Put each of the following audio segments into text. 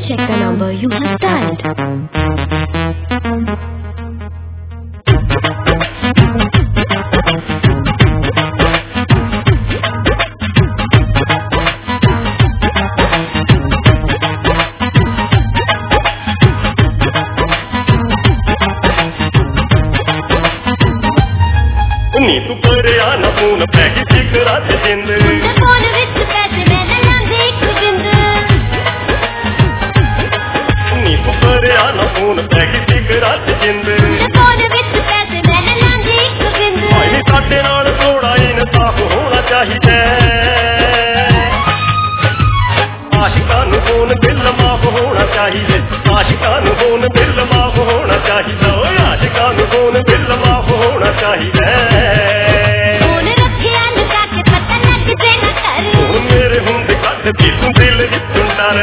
check the number you have dialed. नी तू करिया ना फोन पैगी ठीक रात जिंद फोन विच पैसे मैंने लांदे एक जिंद नी तू करिया ना फोन पैगी ठीक रात जिंद फोन विच पैसे मैंने लांदे एक जिंद भाई साडे नाल थोड़ा इंसाफ होना चाहिए आशिकां नूं फोन बिल माफ होना चाहिए आशिकां नूं फोन बिल माफ होना चाहिए ओए आशिकां नूं फोन बिल माफ होना चाहिए फोन रखिया लगा के पता लग जे ना कर मेरे हुंदे कट दी तू दिल विचों डर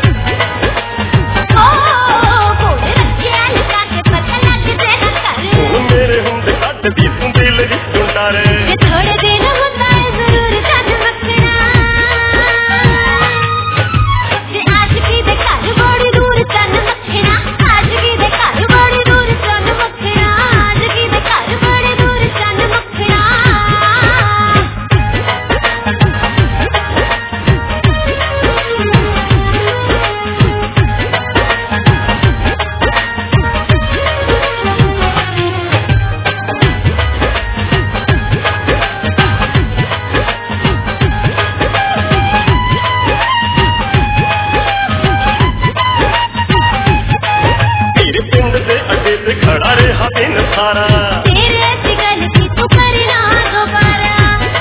फोन रखिया लगा के पता लग जे ना कर मेरे हुंदे कट दी तू दिल विचों डर जे थोड़े दिन होता है जरूर जान मखना जे आशिकी दे घर बड़ी दूर जान मखना आशिकी दे घर बड़ी दूर जान मखना आशिकी दे घर बड़ी दूर जान मखना तेरे पिंड दे अड्डे ते खड़ा रहा दिन सारा तेरे ऐसी गल की तू करना दोबारा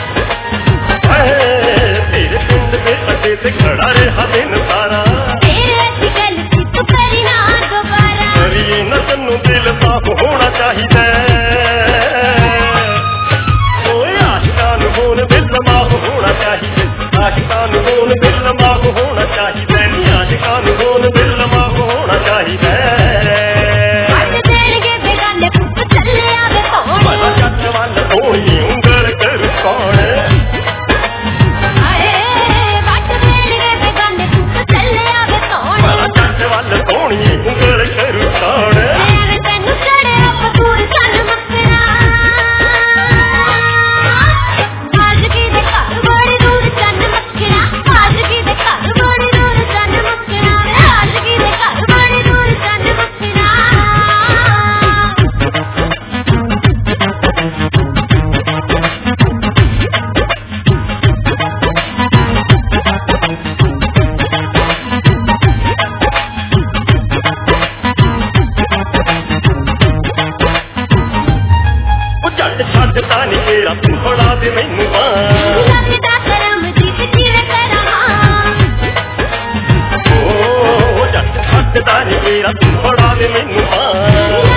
तेरे पिंड दे अड्डे ते खड़ा रहा दिन सारा तेरे ऐसी गल की तू करना दोबारा करिए न तन्नू दिल साफ होना चाहिए ओए आशिकां नूं फोन बिल माफ होना चाहिए आशिकां नूं फोन बिल माफ होना चाहिए नी आशिकां नूं फोन बिल माफ होना चाहिए हट देणगे बेगाने पुੱਤ ਚੱਲੇ ਆਵੇ ਕੌਣ भला जट वल धोनी उंगल कर कौन ਹਾਏ ਹਟ ਦੇਣਗੇ बेगाने ਪੁੱਤ ਚੱਲੇ ਆਵੇ ਕੌਣ भला जट वल धोनी उंगल कर कौन ਐਵੇਂ ਤੈਨੂੰ ਚੜਿਆ ਪਤੂਰ ਚੰਨ ਮੱਖਣਾ ਆਸ਼ਕੀ ਦੇ ਘਰ ਬੜੀ ਦੂਰ ਚੰਨ ਮੱਖਣਾ ਆਸ਼ਕੀ ਦੇ ਘਰ ਬੜੀ ਦੂਰ ਚੰਨ ਮੱਖਣਾ ਆਸ਼ਕੀ ਦੇ ਘਰ ਬੜੀ ਦੂਰ ਚੰਨ ਮੱਖਣਾ ਉਹ ਝੱਟ ਛੱਡਦਾ ਨੀ ਤੇਰਾ ਤੂੰ ਫੜਾ ਦੇ ਮੈਨੂੰ ਬਾਂਹ ਲੱਗਦਾ ਕਰਮਜੀਤ ਜਿਵੇਂ ਕਰਾਂ ਉਹ ਝੱਟ ਛੱਡਦਾ ਨੀ ਤੇਰਾ ਤੂੰ ਫੜਾ ਦੇ ਮੈਨੂੰ ਬਾਂਹ